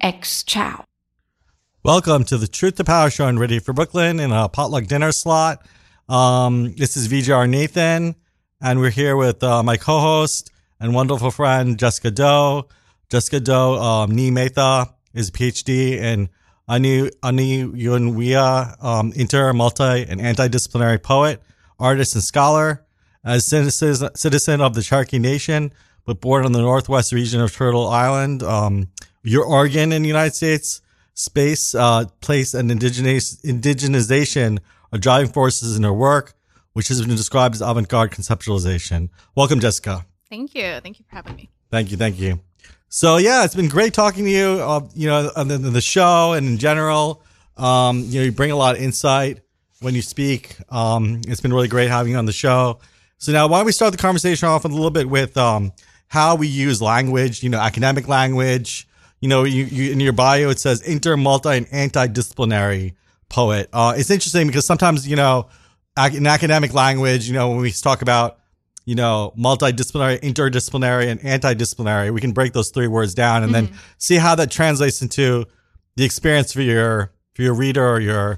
X Chow. Welcome to the Truth to Power show on Ready for Brooklyn in a potluck dinner slot. This is VJR Nathan, and we're here with my co-host and wonderful friend Jessica Doe. Jessica Doe, Ni Mehta, is a PhD in Aniyunwiya, inter, multi, and antidisciplinary poet, artist, and scholar. As citizen of the Cherokee Nation, but born in the northwest region of Turtle Island, your Oregon in the United States, space, place, and indigenization are driving forces in her work, which has been described as avant-garde conceptualization. Welcome, Jessica. Thank you. Thank you for having me. Thank you. So, yeah, it's been great talking to you, on the show and in general. You bring a lot of insight when you speak. It's been really great having you on the show. So now why don't we start the conversation off a little bit with how we use language, academic language. You in your bio, it says inter, multi, and antidisciplinary poet. It's interesting because sometimes, in academic language, when we talk about, multidisciplinary, interdisciplinary, and antidisciplinary, we can break those three words down and then see how that translates into the experience for your reader or your,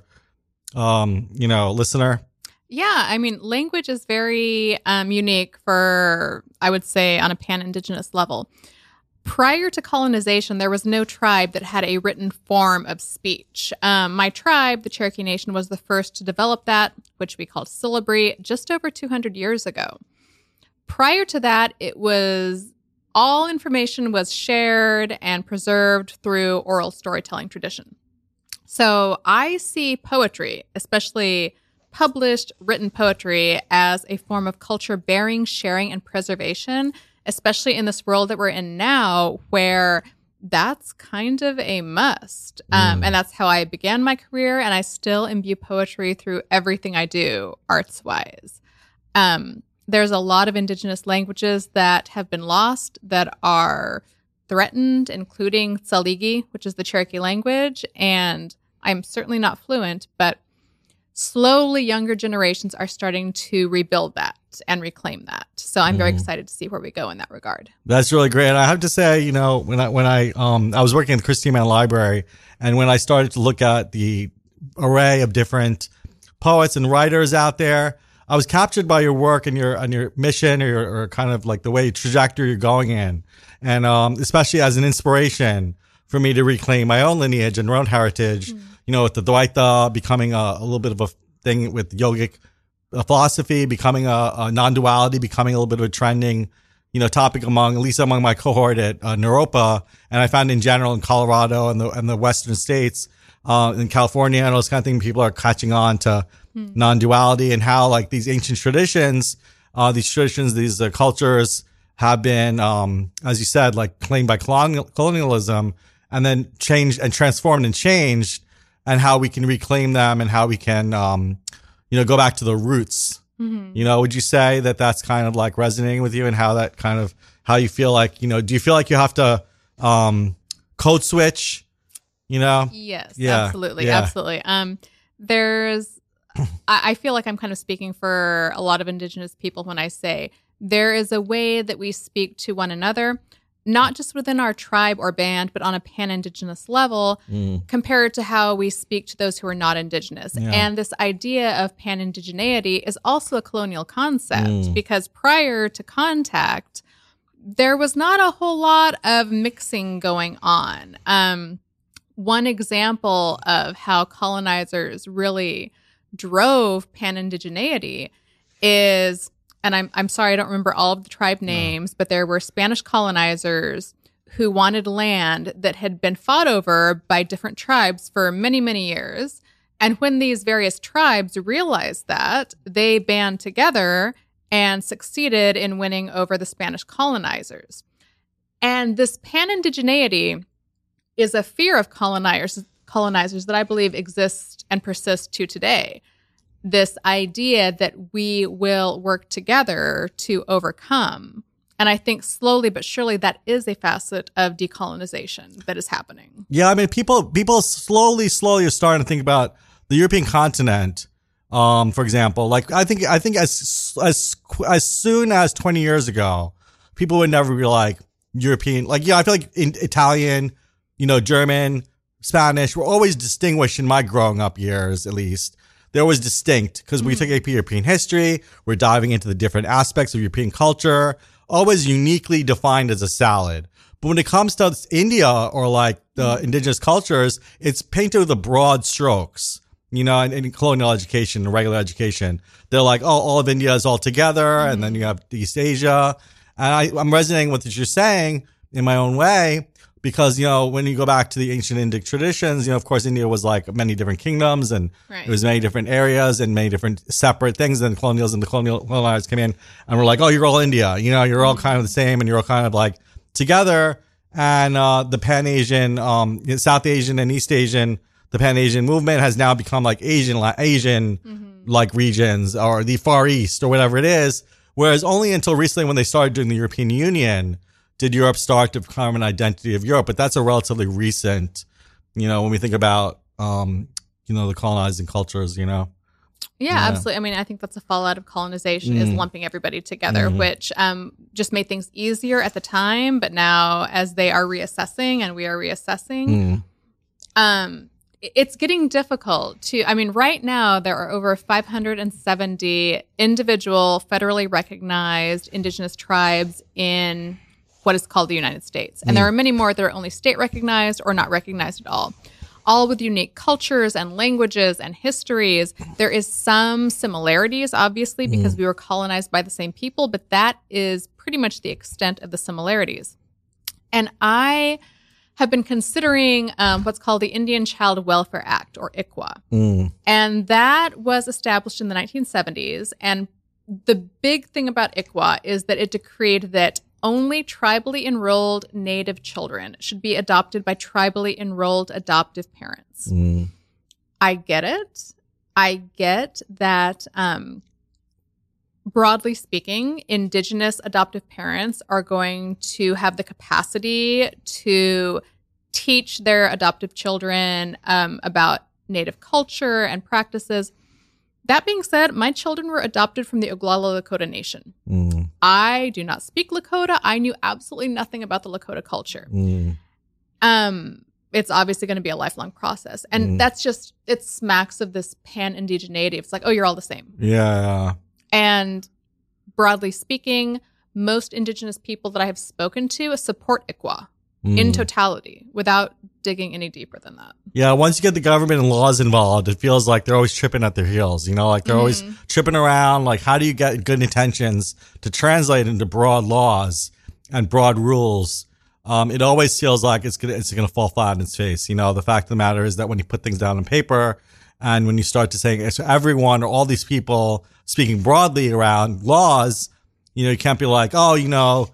listener. Yeah, I mean, language is very unique for, I would say, on a pan-Indigenous level. Prior to colonization, there was no tribe that had a written form of speech. My tribe, the Cherokee Nation, was the first to develop that, which we called syllabary, just over 200 years ago. Prior to that, all information was shared and preserved through oral storytelling tradition. So I see poetry, especially published written poetry, as a form of culture bearing, sharing, and preservation, especially in this world that we're in now, where that's kind of a must. And that's how I began my career, and I still imbue poetry through everything I do, arts-wise. There's a lot of Indigenous languages that have been lost, that are threatened, including Tsaligi, which is the Cherokee language, and I'm certainly not fluent, but slowly younger generations are starting to rebuild that and reclaim that. So I'm very excited to see where we go in that regard. That's really great. I have to say, when I was working at the Christie Mann Library, and when I started to look at the array of different poets and writers out there, I was captured by your work and your mission or kind of like the way trajectory you're going in. And especially as an inspiration for me to reclaim my own lineage and my own heritage, with the Dvaita becoming a little bit of a thing with yogic philosophy, becoming a non-duality, becoming a little bit of a trending, topic at least among my cohort at Naropa. And I found in general in Colorado and the Western states, in California and those kind of things, people are catching on to non-duality and how like these ancient traditions, these cultures have been, as you said, like claimed by colonialism and then changed and transformed and changed, and how we can reclaim them and how we can, go back to the roots. Would you say that that's kind of like resonating with you and how that kind of, how you feel like, do you feel like you have to, code switch, Yes, Yeah. absolutely. Yeah. Absolutely. I feel like I'm kind of speaking for a lot of Indigenous people when I say there is a way that we speak to one another, not just within our tribe or band, but on a pan-Indigenous level, compared to how we speak to those who are not Indigenous. Yeah. And this idea of pan-Indigeneity is also a colonial concept, because prior to contact, there was not a whole lot of mixing going on. One example of how colonizers really drove pan-Indigeneity is, and I'm sorry, I don't remember all of the tribe names, but there were Spanish colonizers who wanted land that had been fought over by different tribes for many, many years. And when these various tribes realized that, they band together and succeeded in winning over the Spanish colonizers. And this pan-Indigeneity is a fear of colonizers that I believe exists and persists to today. This idea that we will work together to overcome. And I think slowly but surely that is a facet of decolonization that is happening. Yeah, I mean, people slowly are starting to think about the European continent. For example, like I think as soon as 20 years ago, people would never be like European. Like, yeah, I feel like Italian, German, Spanish were always distinguished in my growing up years, at least. They're always distinct because we took AP European history. We're diving into the different aspects of European culture, always uniquely defined as a salad. But when it comes to India or like the indigenous cultures, it's painted with the broad strokes, in colonial education and regular education. They're like, oh, all of India is all together. And then you have East Asia. And I'm resonating with what you're saying in my own way. Because, when you go back to the ancient Indic traditions, of course, India was like many different kingdoms and It was many different areas and many different separate things. And the colonizers came in and were like, oh, you're all India. You're all kind of the same and you're all kind of like together. And the Pan-Asian, South Asian and East Asian, the Pan-Asian movement has now become like Asian like regions or the Far East or whatever it is. Whereas only until recently when they started doing the European Union, did Europe start to become an identity of Europe? But that's a relatively recent, when we think about, the colonizing cultures, Yeah, absolutely. I mean, I think that's a fallout of colonization is lumping everybody together, which just made things easier at the time. But now as they are reassessing and we are reassessing, it's getting difficult right now there are over 570 individual federally recognized indigenous tribes in what is called the United States. And there are many more that are only state recognized or not recognized at all with unique cultures and languages and histories. There is some similarities, obviously, because we were colonized by the same people, but that is pretty much the extent of the similarities. And I have been considering what's called the Indian Child Welfare Act, or ICWA. And that was established in the 1970s. And the big thing about ICWA is that it decreed that only tribally enrolled Native children should be adopted by tribally enrolled adoptive parents. I get it. I get that, broadly speaking, Indigenous adoptive parents are going to have the capacity to teach their adoptive children about Native culture and practices. That being said, my children were adopted from the Oglala Lakota Nation. I do not speak Lakota. I knew absolutely nothing about the Lakota culture. It's obviously going to be a lifelong process. And that's just, it smacks of this pan-indigeneity. It's like, oh, you're all the same. Yeah. And broadly speaking, most Indigenous people that I have spoken to support ICWA in totality without digging any deeper than that. Yeah, once you get the government and laws involved, it feels like they're always tripping at their heels. Like they're always tripping around. Like, how do you get good intentions to translate into broad laws and broad rules? It always feels like it's gonna fall flat in its face. The fact of the matter is that when you put things down on paper and when you start to say it's everyone or all these people speaking broadly around laws, you can't be like, oh,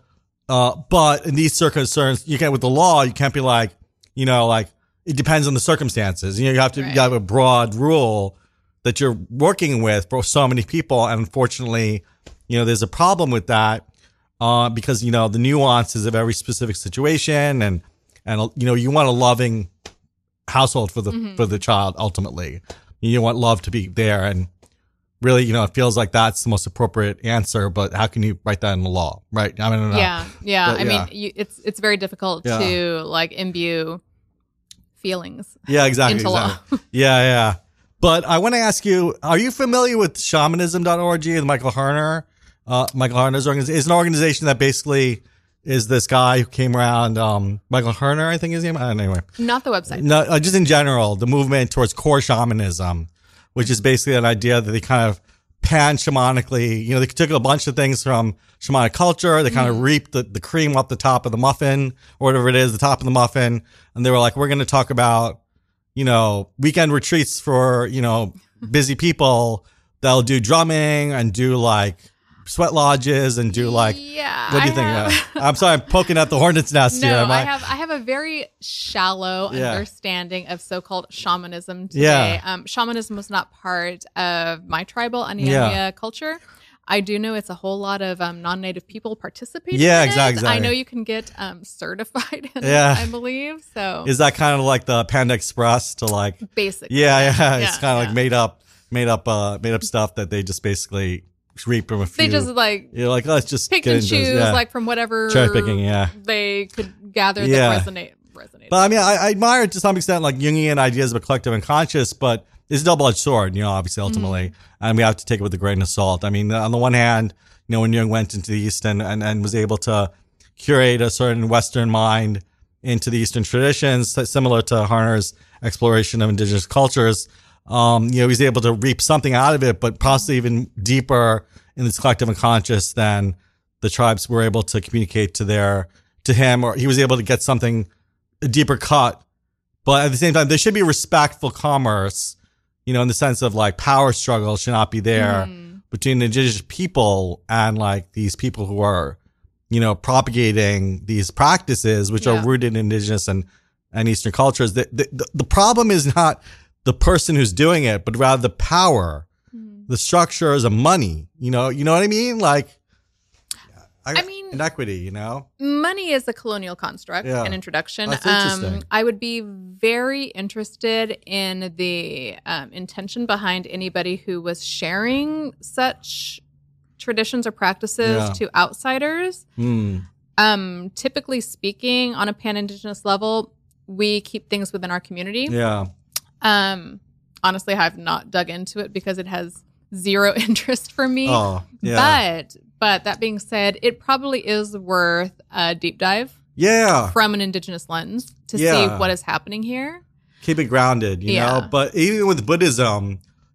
but in these circumstances, you can't with the law, you can't be like, like it depends on the circumstances. You have to you have a broad rule that you're working with for so many people. And unfortunately, there's a problem with that because, the nuances of every specific situation and you want a loving household for the child. Ultimately, you want love to be there. And really, it feels like that's the most appropriate answer, but how can you write that in the law? Right. I don't know. Yeah. But, I mean, it's very difficult to like imbue feelings. Yeah, exactly. Into law. Yeah. But I want to ask you, are you familiar with shamanism.org and Michael Harner? Michael Harner's organization is an organization that basically is this guy who came around, Michael Harner, I think his name. Anyway. Not the website. No, just in general, the movement towards core shamanism, which is basically an idea that they kind of pan-shamanically, they took a bunch of things from shamanic culture. They kind of reaped the cream off the top of the muffin or whatever it is, the top of the muffin. And they were like, we're going to talk about, weekend retreats for, busy people that'll do drumming and do like sweat lodges and do like, what do you think? I'm sorry, I'm poking at the hornet's nest here. I have a very shallow understanding of so-called shamanism today. Shamanism was not part of my tribal Aniamia culture. I do know it's a whole lot of non-native people participating in it. Exactly. I know you can get certified in it, I believe. So is that kind of like the Panda Express to like basically? It's kind of like made up stuff that they just basically reap from a few. They just like let's just pick and choose like from whatever cherry picking. They could gather that resonate. resonated. But I mean, I admire to some extent like Jungian ideas of a collective unconscious, but it's a double-edged sword, obviously, ultimately. And we have to take it with a grain of salt. I mean, on the one hand, when Jung went into the East and was able to curate a certain Western mind into the Eastern traditions, similar to Harner's exploration of indigenous cultures, he was able to reap something out of it, but possibly even deeper in this collective unconscious than the tribes were able to communicate to him, or he was able to get something, a deeper cut. But at the same time, there should be respectful commerce, in the sense of like power struggle should not be there between the indigenous people and like these people who are, propagating these practices, which are rooted in indigenous and Eastern cultures. The problem is not the person who's doing it, but rather the power, the structures of money. You know what I mean? Like, inequity, Money is a colonial construct, an introduction. That's interesting. I would be very interested in the intention behind anybody who was sharing such traditions or practices to outsiders. Typically speaking, on a pan-indigenous level, we keep things within our community. Yeah. Honestly, I've not dug into it because it has zero interest for me. Oh, yeah. But that being said, it probably is worth a deep dive. Yeah. From an indigenous lens to see what is happening here. Keep it grounded, you know. But even with Buddhism,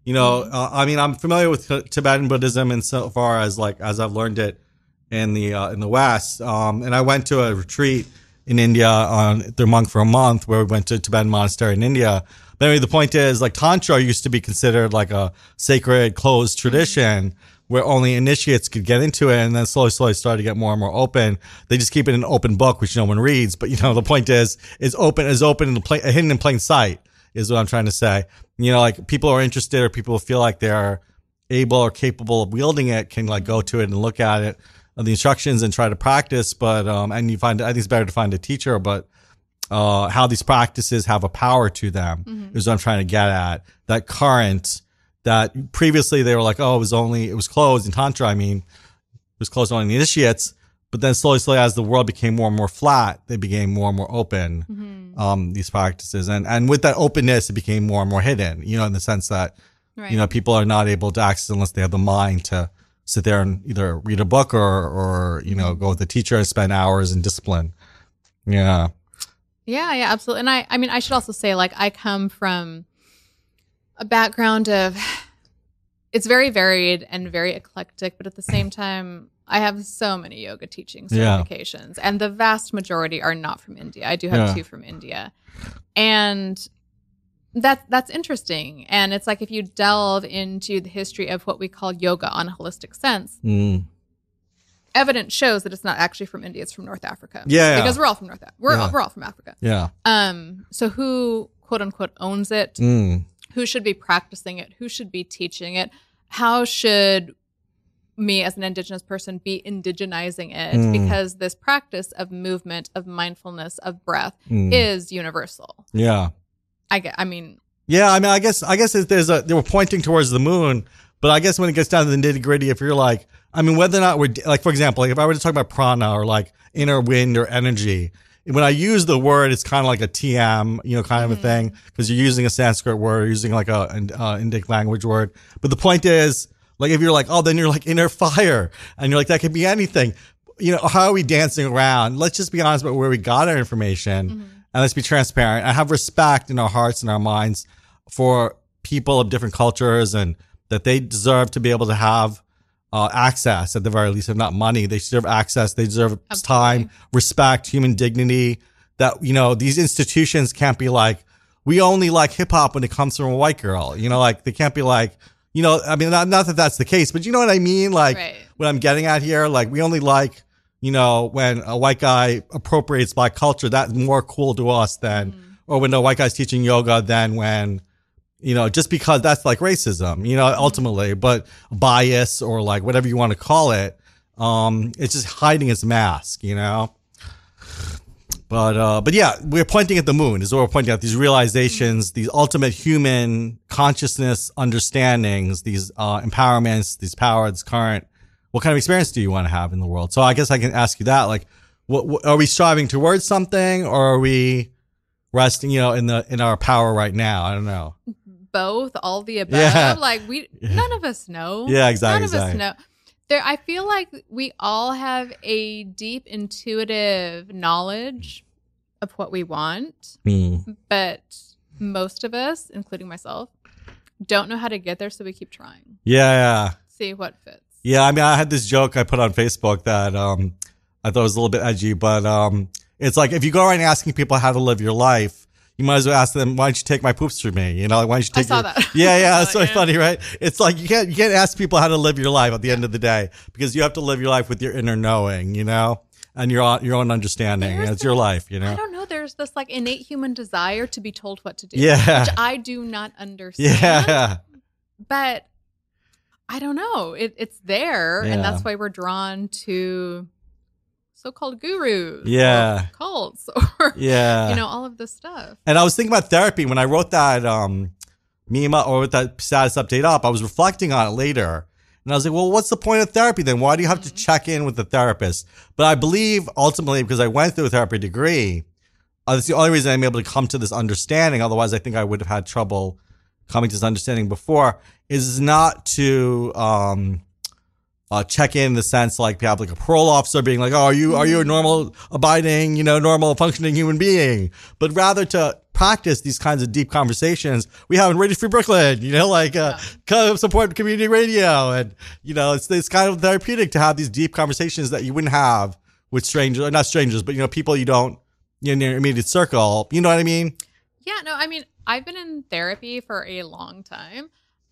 I mean, I'm familiar with Tibetan Buddhism insofar as as I've learned it in the West. And I went to a retreat in India on their monk for a month where we went to a Tibetan monastery in India. But anyway, the point is, like, Tantra used to be considered like a sacred, closed tradition where only initiates could get into it, and then slowly started to get more and more open. They just keep it an open book, which no one reads. But, the point is open and hidden in plain sight is what I'm trying to say. Like, people are interested or people feel like they're able or capable of wielding it can, like, go to it and look at it, the instructions, and try to practice. But, and I think it's better to find a teacher, but how these practices have a power to them is what I'm trying to get at. That current that previously they were like, oh, it was closed in Tantra. I mean, it was closed only in the initiates, but then slowly as the world became more and more flat, they became more and more open, these practices. And with that openness, it became more and more hidden, in the sense that, people are not able to access unless they have the mind to sit there and either read a book or go with a teacher and spend hours in discipline. Yeah. Yeah, absolutely. And I mean, I should also say, like, I come from a background of, it's very varied and very eclectic, but at the same time, I have so many yoga teaching certifications, and the vast majority are not from India. I do have 2 from India, and that's interesting. And it's like, if you delve into the history of what we call yoga on a holistic sense, evidence shows that it's not actually from India; it's from North Africa. Yeah, because we're all from North Africa. We're all from Africa. Yeah. So who, quote unquote, owns it? Who should be practicing it? Who should be teaching it? How should me as an indigenous person be indigenizing it? Because this practice of movement, of mindfulness, of breath is universal. Yeah. I guess they were pointing towards the moon, but I guess when it gets down to the nitty gritty, if you're like, I mean, whether or not we're like, for example, like if I were to talk about prana or like inner wind or energy, when I use the word, it's kind of like a TM, kind of a thing, because you're using a Sanskrit word, or using like a Indic language word. But the point is, like, if you're like, oh, then you're like inner fire, and you're like, that could be anything. How are we dancing around? Let's just be honest about where we got our information, and let's be transparent. I have respect in our hearts and our minds for people of different cultures, and that they deserve to be able to have access, at the very least, if not money. They deserve access. They deserve time, respect, human dignity. That, these institutions can't be like, we only like hip hop when it comes from a white girl. Like, they can't be like, I mean, not that that's the case, but you know what I mean? Like, what I'm getting at here, like, we only like, when a white guy appropriates black culture, that's more cool to us than, or when a white guy's teaching yoga than when, just because that's like racism, ultimately, but bias or like whatever you want to call it. It's just hiding its mask, But yeah, we're pointing at the moon is what we're pointing at, these realizations, these ultimate human consciousness understandings, these empowerments, these power, this current. What kind of experience do you want to have in the world? So I guess I can ask you that, like, what are we striving towards something, or are we resting, in our power right now. I don't know. Both, all the above. Yeah. Like none of us know. Yeah, exactly. None of us know. I feel like we all have a deep intuitive knowledge of what we want, but most of us, including myself, don't know how to get there, so we keep trying. Yeah. See what fits. Yeah, I mean, I had this joke I put on Facebook that I thought was a little bit edgy, but it's like if you go around asking people how to live your life, you might as well ask them, why don't you take my poops for me? Why don't you take I saw that. Yeah, it's so funny, right? It's like you can't ask people how to live your life at the end of the day, because you have to live your life with your inner knowing, and your own understanding. It's your life, I don't know. There's this like innate human desire to be told what to do, yeah, which I do not understand. Yeah, but I don't know. It's there, Yeah. and that's why we're drawn to so-called gurus, Yeah. or cults, or yeah. all of this stuff. And I was thinking about therapy when I wrote that meme or with that status update up. I was reflecting on it later, and I was like, well, what's the point of therapy then? Why do you have to check in with the therapist? But I believe ultimately, because I went through a therapy degree, that's the only reason I'm able to come to this understanding. Otherwise, I think I would have had trouble coming to this understanding before, is not to check in the sense like you have like a parole officer being like, oh, are you a normal abiding, normal functioning human being? But rather to practice these kinds of deep conversations we have in Radio Free Brooklyn, support community radio. And, it's kind of therapeutic to have these deep conversations that you wouldn't have with strangers, or not strangers, but, people you don't, in your immediate circle. You know what I mean? Yeah, no, I mean, I've been in therapy for a long time.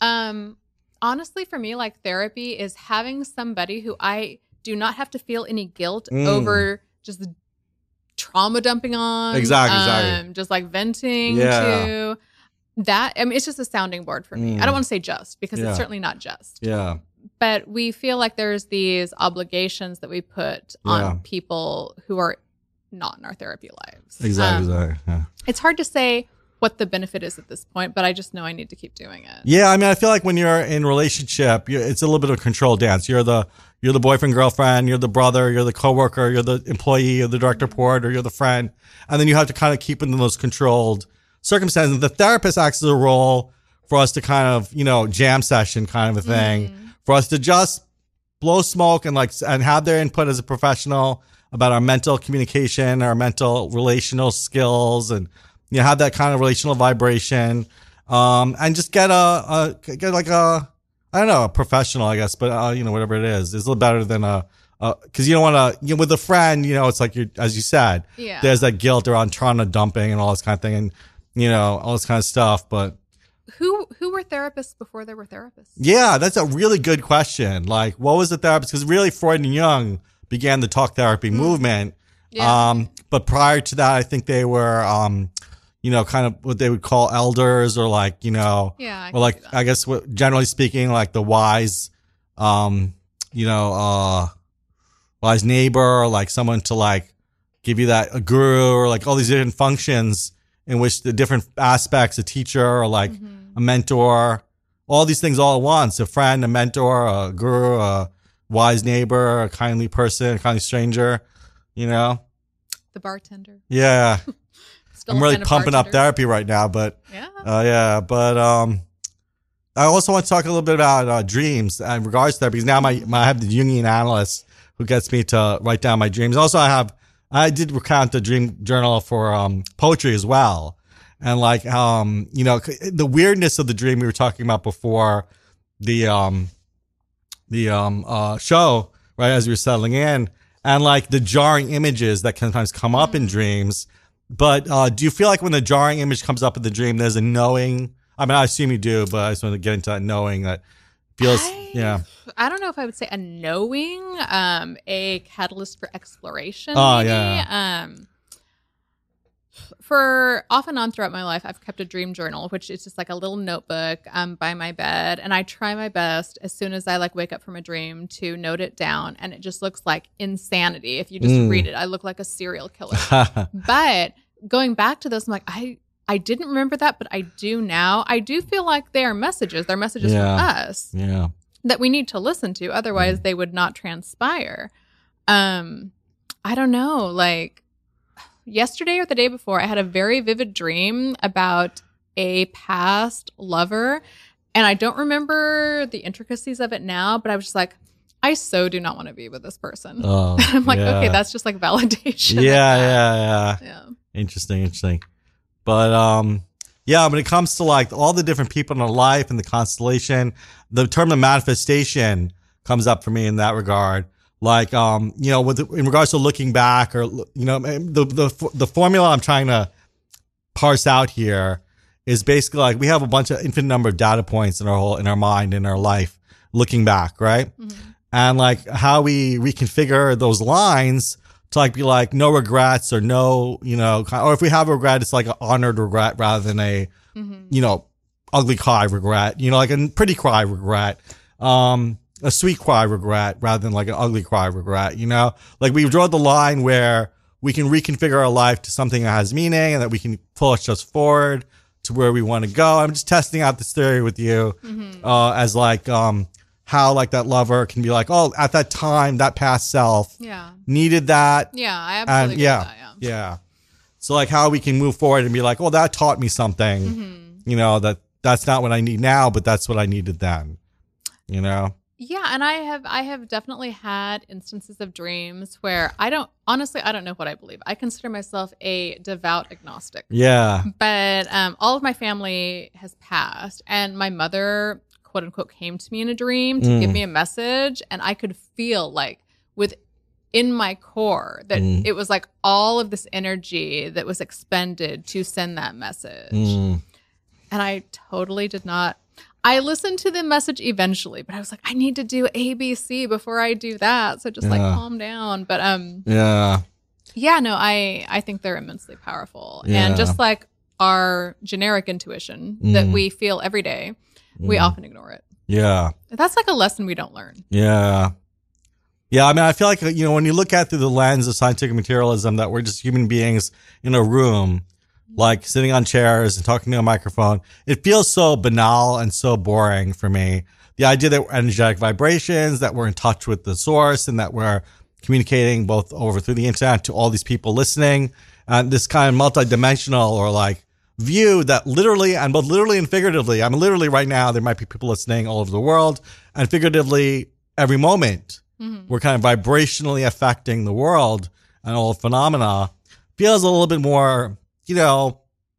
Honestly, for me, like therapy is having somebody who I do not have to feel any guilt over just trauma dumping on. Exactly. Just like venting Yeah. to that. I mean, it's just a sounding board for me. I don't want to say just, because Yeah. it's certainly not just. Yeah. But we feel like there's these obligations that we put Yeah. on people who are not in our therapy lives. Exactly. Yeah. It's hard to say what the benefit is at this point, but I just know I need to keep doing it. Yeah, I mean, I feel like when you're in a relationship, it's a little bit of a control dance. You're the boyfriend, girlfriend, you're the brother, you're the coworker, you're the employee, you're the direct report, or you're the friend. And then you have to kind of keep in those controlled circumstances. The therapist acts as a role for us to kind of, jam session kind of a thing, for us to just blow smoke and have their input as a professional about our mental communication, our mental relational skills, and have that kind of relational vibration, and just get a professional, I guess, but whatever it is, it's a little better than because you don't want to, with a friend, it's like as you said, Yeah. there's that guilt around trauma dumping and all this kind of thing, and all this kind of stuff. But Who were therapists before there were therapists? yeah, that's a really good question. Like, what was the therapist? Because really, Freud and Jung began the talk therapy movement. Yeah. But prior to that, I think they were, kind of what they would call elders, or Yeah, or like, I guess generally speaking, like the wise, wise neighbor, or like someone to give you a guru, or like all these different functions in which the different aspects, a teacher, or a mentor, all these things all at once, a friend, a mentor, a guru, a wise neighbor, a kindly person, a kindly stranger, The bartender. Yeah. Still I'm a really fan of pumping up bartenders. therapy right now, but Yeah. but I also want to talk a little bit about dreams in regards to therapy, because now I have the Jungian analyst who gets me to write down my dreams. Also, I did recount the dream journal for poetry as well, and the weirdness of the dream we were talking about before the show, right, as we were settling in, and the jarring images that can sometimes come up in dreams. But do you feel like when the jarring image comes up in the dream, there's a knowing? I mean, I assume you do, but I just want to get into that knowing that feels, I don't know if I would say a knowing, a catalyst for exploration. Oh, maybe. yeah. For off and on throughout my life, I've kept a dream journal, which is just like a little notebook by my bed. And I try my best as soon as I wake up from a dream to note it down. And it just looks like insanity. If you just read it, I look like a serial killer. But going back to those, I'm like, I didn't remember that, but I do now. I do feel like they are messages. They're messages from us that we need to listen to. Otherwise, they would not transpire. I don't know. yesterday or the day before, I had a very vivid dream about a past lover. And I don't remember the intricacies of it now, but I was just like, I so do not want to be with this person. Oh, I'm like, yeah. okay, that's just like validation. Yeah. Interesting. But yeah, when it comes to like all the different people in our life and the constellation, the term of manifestation comes up for me in that regard. Like, you know, in regards to looking back, or, you know, the formula I'm trying to parse out here is basically like we have a bunch of infinite number of data points in our mind, in our life, looking back, right? Mm-hmm. And like how we reconfigure those lines to like be like no regrets, or no, you know, or if we have a regret, it's like an honored regret rather than a, you know, ugly cry regret, you know, like a pretty cry regret, a sweet cry regret rather than like an ugly cry regret, you know, like we draw the line where we can reconfigure our life to something that has meaning and that we can push us forward to where we want to go. I'm just testing out this theory with you, as like, how like that lover can be like, oh, at that time, that past self needed that. Yeah, I absolutely agree with that. Yeah. So like how we can move forward and be like, well, that taught me something, you know, that's not what I need now, but that's what I needed then, you know? Yeah. And I have definitely had instances of dreams where I don't know what I believe. I consider myself a devout agnostic. Yeah. But all of my family has passed, and my mother, quote unquote, came to me in a dream to give me a message. And I could feel like within my core that it was like all of this energy that was expended to send that message. And I totally did not. I listened to the message eventually, but I was like, I need to do ABC before I do that. So just like calm down. But no, I think they're immensely powerful. Yeah. And just like our generic intuition that we feel every day, we often ignore it. Yeah. That's like a lesson we don't learn. Yeah. Yeah. I mean, I feel like, you know, when you look at through the lens of scientific materialism, that we're just human beings in a room, like sitting on chairs and talking to a microphone, it feels so banal and so boring for me. The idea that we're energetic vibrations, that we're in touch with the source, and that we're communicating both over through the internet to all these people listening, and this kind of multidimensional or like view that literally and both literally and figuratively, I mean, literally right now, there might be people listening all over the world, and figuratively every moment, we're kind of vibrationally affecting the world and all phenomena, feels a little bit more, you know,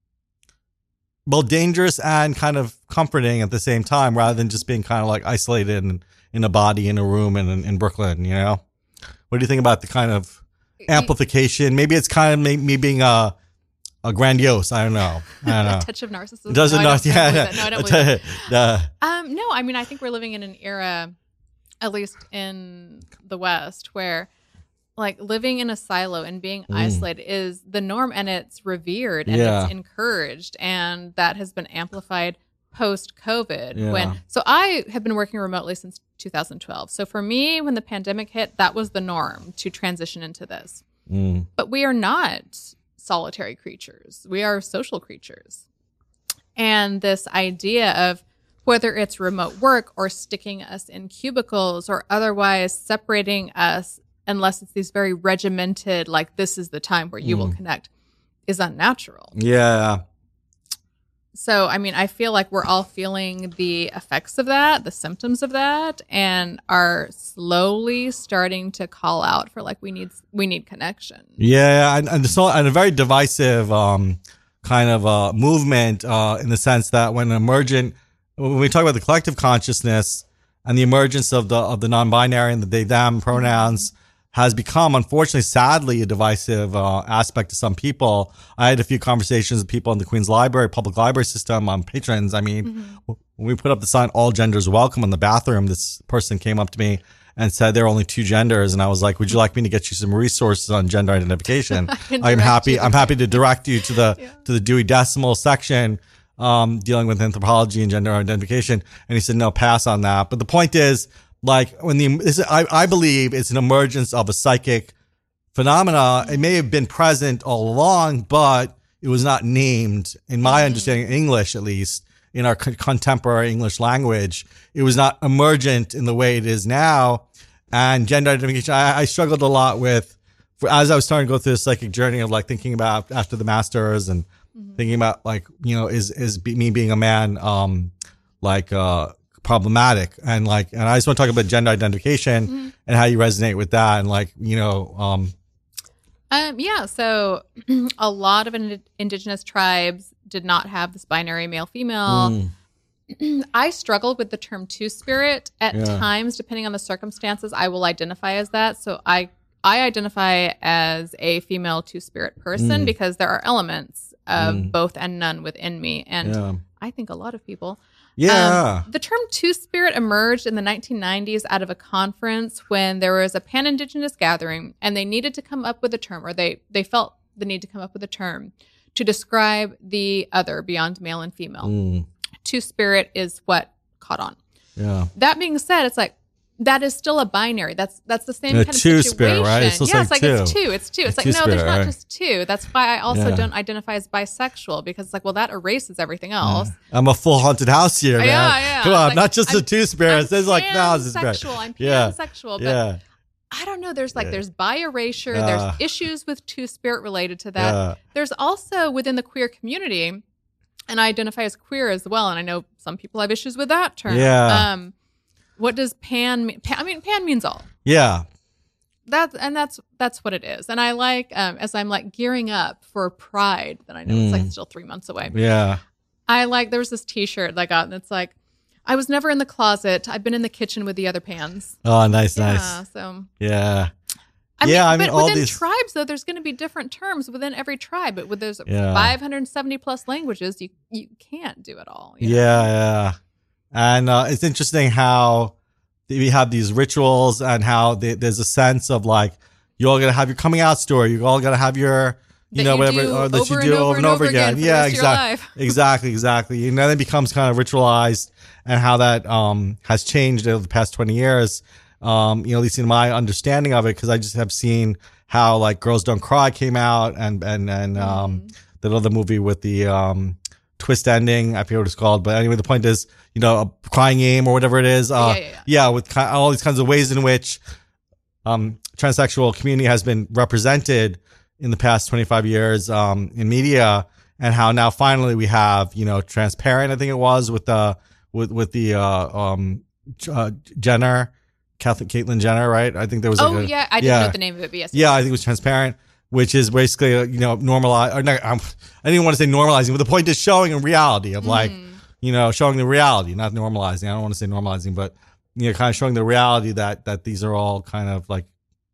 both dangerous and kind of comforting at the same time, rather than just being kind of like isolated in a body in a room in Brooklyn, you know? What do you think about the kind of amplification? Maybe it's kind of me being a grandiose. I don't know. A touch of narcissism. It doesn't No, I don't believe that. No, I mean, I think we're living in an era, at least in the West, where like living in a silo and being isolated is the norm, and it's revered and it's encouraged, and that has been amplified post-COVID. Yeah. So I have been working remotely since 2012. So for me, when the pandemic hit, that was the norm to transition into this. But we are not solitary creatures. We are social creatures. And this idea of whether it's remote work or sticking us in cubicles or otherwise separating us, unless it's these very regimented, like this is the time where you will connect, is unnatural. Yeah. So, I mean, I feel like we're all feeling the effects of that, the symptoms of that, and are slowly starting to call out for like, we need connection. Yeah. And a very divisive, kind of, movement, in the sense that when we talk about the collective consciousness and the emergence of the non-binary and the they, them pronouns, has become, unfortunately, sadly, a divisive aspect to some people. I had a few conversations with people in the Queen's Library, public library system, patrons. I mean, when we put up the sign, all genders welcome in the bathroom, this person came up to me and said there are only two genders. And I was like, would you like me to get you some resources on gender identification? I'm happy to direct you to the Dewey Decimal section, dealing with anthropology and gender identification. And he said, no, pass on that. But the point is, like I believe it's an emergence of a psychic phenomena. It may have been present all along, but it was not named, in my understanding, English at least, in our contemporary English language. It was not emergent in the way it is now. And gender identification, I struggled a lot with, as I was starting to go through the psychic journey of like thinking about after the masters and thinking about like, me being a man, problematic, and I just want to talk about gender identification and how you resonate with that. And so a lot of indigenous tribes did not have this binary male female. I struggled with the term two-spirit at times, depending on the circumstances. I will identify as that. So I identify as a female two-spirit person because there are elements of both and none within me. And I think a lot of people. Yeah. The term two-spirit emerged in the 1990s out of a conference when there was a pan-indigenous gathering and they needed to come up with a term, or they felt the need to come up with a term to describe the other beyond male and female. Two-spirit is what caught on. Yeah. That being said, it's like, that is still a binary. That's the same kind of two situation. Spirit, right? It's it's like two. it's two. It's two. It's like, no, there's not just two. That's why I also don't identify as bisexual, because it's like, well, that erases everything else. I'm a full haunted house here, man. Yeah. Come on, like, not just the two spirits. There's like thousands of spirits. I'm pansexual, but I don't know. There's there's bi erasure. There's issues with two spirit related to that. Yeah. There's also within the queer community, and I identify as queer as well. And I know some people have issues with that term. Yeah. What does pan mean? Pan means all. Yeah. That's what it is. And I like, as I'm like gearing up for Pride, that I know it's like still 3 months away. Yeah. There was this T-shirt I got, and it's like, I was never in the closet. I've been in the kitchen with the other pans. Oh, nice. So. Yeah. I mean, but within tribes, though, there's going to be different terms within every tribe. But there's 570 plus languages, you can't do it all. Yeah. And it's interesting how we have these rituals and how there's a sense of like, you're all going to have your coming out story. You're all going to have your, whatever that you do over and over again. Yeah, exactly. Exactly. And then it becomes kind of ritualized, and how that has changed over the past 20 years. At least in my understanding of it, because I just have seen how like Girls Don't Cry came out, and that other movie with the twist ending. I forget what it's called, but anyway, the point is, a crying game or whatever it is. With all these kinds of ways in which transsexual community has been represented in the past 25 years in media, and how now finally we have Transparent. I think it was with the Jenner. Caitlyn Jenner, right? I think there was. I didn't know the name of it, but yes. Yeah, I think it was Transparent, which is basically normalize. Or no, I didn't even want to say normalizing, but the point is showing a reality of like showing the reality, not normalizing. I don't want to say normalizing, but kind of showing the reality that these are all kind of like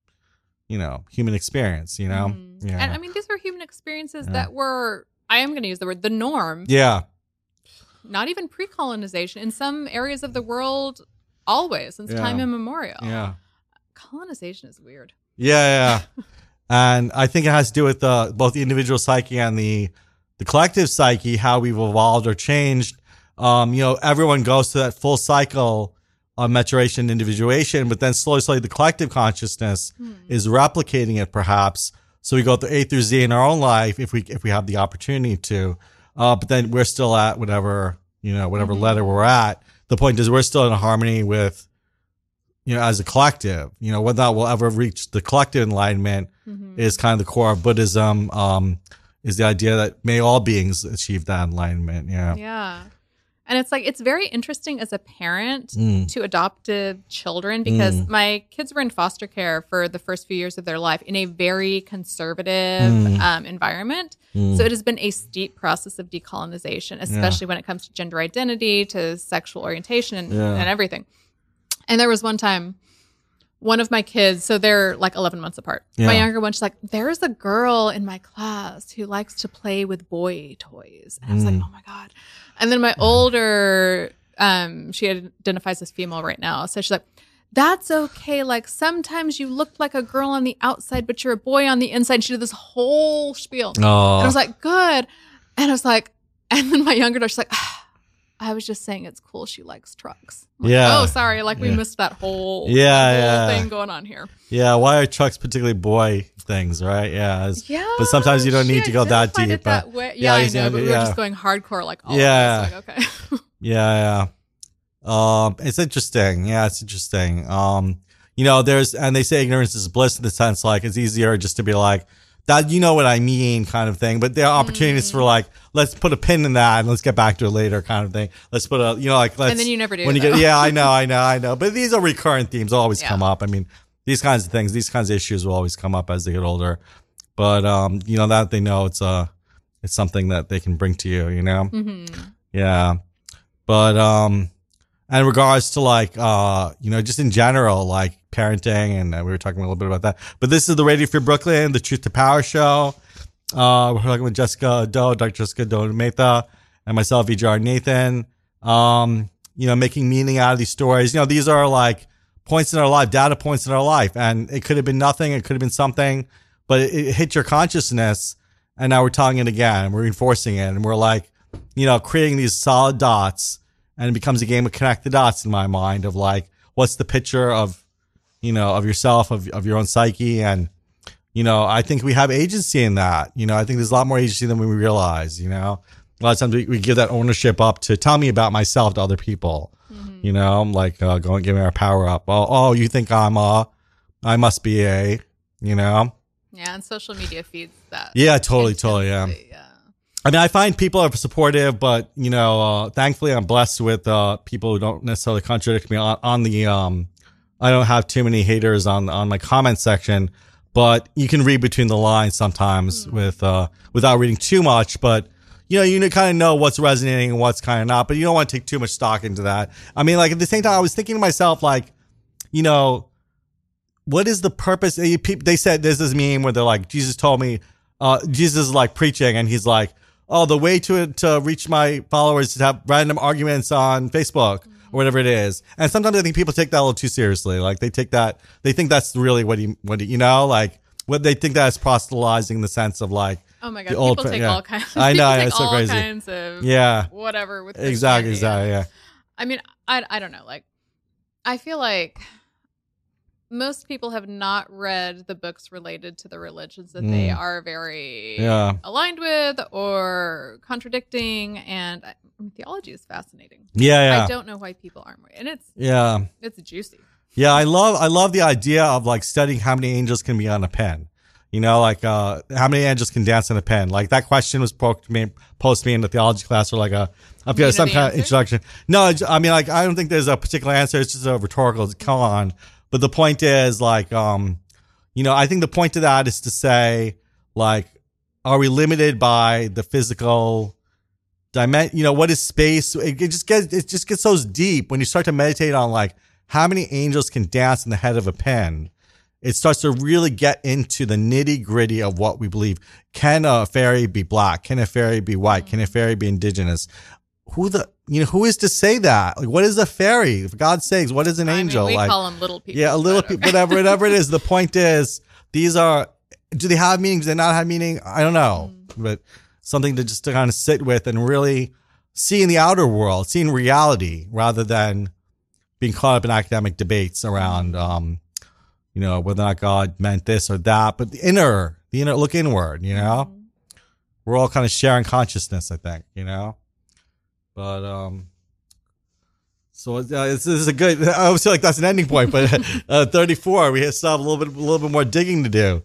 human experience. Yeah. And I mean, these were human experiences that were. I am going to use the word the norm. Yeah. Not even pre-colonization in some areas of the world. Always, since time immemorial. Yeah. Colonization is weird. Yeah. And I think it has to do with both the individual psyche and the collective psyche, how we've evolved or changed. Everyone goes through that full cycle of maturation and individuation, but then slowly the collective consciousness is replicating it, perhaps. So we go through A through Z in our own life if we have the opportunity to. But then we're still at whatever letter we're at. The point is, we're still in harmony with, as a collective. Whether or not we'll ever reach the collective enlightenment is kind of the core of Buddhism. Is the idea that may all beings achieve that enlightenment. Yeah. Yeah. And it's like, it's very interesting as a parent to adoptive children, because my kids were in foster care for the first few years of their life in a very conservative environment. So it has been a steep process of decolonization, especially when it comes to gender identity, to sexual orientation and everything. And there was one time, one of my kids, so they're like 11 months apart. My younger one, she's like, there's a girl in my class who likes to play with boy toys. And I was like, oh my God. And then my older, she identifies as female right now. So she's like, that's okay. Like, sometimes you look like a girl on the outside, but you're a boy on the inside. She did this whole spiel. And I was like, good. And I was like, and then my younger daughter, she's like, I was just saying it's cool she likes trucks. Like, oh, sorry. Like, we missed that whole thing going on here. Yeah. Why are trucks particularly boy things, right? Yeah. But sometimes you don't need to go that deep. That way. Yeah, I know. But we were just going hardcore like all of this. Like, okay. It's interesting. Yeah, it's interesting. and they say ignorance is bliss in the sense like it's easier just to be like that, you know what I mean, kind of thing. But there are opportunities for like, let's put a pin in that and let's get back to it later, kind of thing. Let's put a, let's. And then you never do. When you get, yeah, I know. But these are recurrent themes. Always come up. I mean, these kinds of things, these kinds of issues will always come up as they get older. But that they know it's something that they can bring to you. Yeah. But and in regards to like just in general, like parenting, and we were talking a little bit about that. But this is the Radio Free Brooklyn, the Truth to Power show. We're talking with Jessica Doe, Dr. Jessica Doe Mehta, and myself, EJR Nathan. Making meaning out of these stories. These are like points in our life, data points in our life, and it could have been nothing, it could have been something, but it hit your consciousness, and now we're telling it again, we're reinforcing it, and we're like, creating these solid dots, and it becomes a game of connect the dots in my mind of like, what's the picture of, of yourself, of your own psyche, and I think we have agency in that. I think there's a lot more agency than we realize. A lot of times we give that ownership up to tell me about myself to other people. Like going giving our power up. Oh, you think I must be a. Yeah, and social media feeds that. Yeah, totally. Yeah. I mean, I find people are supportive, but thankfully, I'm blessed with people who don't necessarily contradict me on the. I don't have too many haters on my comment section, but you can read between the lines sometimes without reading too much. But you kind of know what's resonating and what's kind of not, but you don't want to take too much stock into that. I mean, like at the same time, I was thinking to myself, like, what is the purpose? They said there's this meme where they're like, Jesus told me, Jesus is like preaching, and he's like, oh, the way to reach my followers is to have random arguments on Facebook or whatever it is. And sometimes I think people take that a little too seriously. Like they think that's really what he like what they think that's proselytizing in the sense of like, oh my God, people take all kinds. I know, it's so all crazy. Kinds of whatever with exactly, yeah. I mean, I don't know. Like, I feel like most people have not read the books related to the religions that they are very aligned with or contradicting, and theology is fascinating. Yeah. I don't know why people aren't, and it's juicy. Yeah, I love the idea of like studying how many angels can be on a pen. Like how many angels can dance on a pen? Like that question was posed to me in the theology class, or like some kind of introduction. No, I mean, like I don't think there's a particular answer. It's just a rhetorical. Come on, but the point is like, I think the point of that is to say, like, are we limited by the physical dimension? What is space? It just gets so deep when you start to meditate on like how many angels can dance in the head of a pen. It starts to really get into the nitty gritty of what we believe. Can a fairy be black? Can a fairy be white? Can a fairy be indigenous? Who is to say that? Like, what is a fairy? For God's sakes, what is an angel? We call them little people. Yeah, little people, whatever it is. The point is, do they have meaning? Do they not have meaning? I don't know, but something to kind of sit with and really see in the outer world, see in reality, rather than being caught up in academic debates around, whether or not God meant this or that, but the inner, look inward, we're all kind of sharing consciousness, I think, but, so this is a good, I always feel like that's an ending point, but 34, we still have a little bit more digging to do.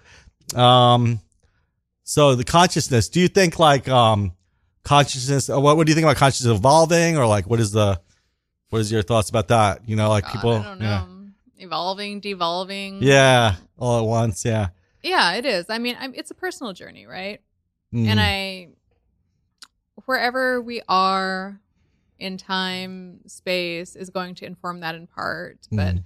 So the consciousness, do you think like, consciousness, what do you think about consciousness evolving, or like, what is your thoughts about that? Like people, I don't know. Yeah. Evolving, devolving. Yeah, all at once. Yeah. Yeah, it is. I mean, it's a personal journey, right? And wherever we are in time, space is going to inform that in part. But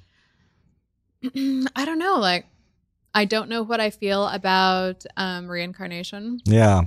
I don't know. Like, I don't know what I feel about reincarnation. Yeah.